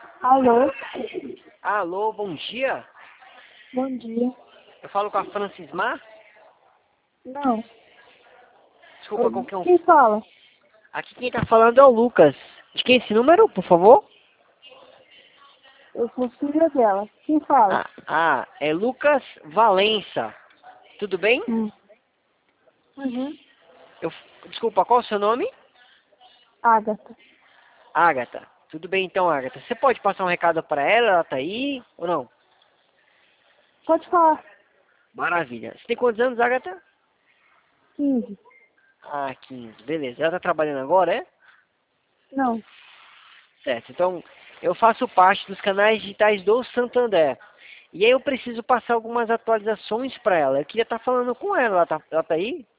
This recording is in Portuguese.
Alô, Alô, bom dia. bom dia. Eu falo com a Francismar. Não, Desculpa, com quem quem fala? Aqui quem tá falando é o Lucas. De quem é esse número, por favor? Eu sou filha dela. Quem fala? É Lucas Valença. Tudo bem? Uhum. Eu, Desculpa, qual é o seu nome? Ágata. Ágata. Tudo bem então, Ágata. Você pode passar um recado para ela? Ela tá aí ou não? Pode falar. Maravilha. Você tem quantos anos, Ágata? 15. 15. Beleza. Ela tá trabalhando agora, é? Não, Certo. Então, eu faço parte dos canais digitais do Santander. E aí eu preciso passar algumas atualizações para ela. Eu queria estar falando com ela. Ela tá aí?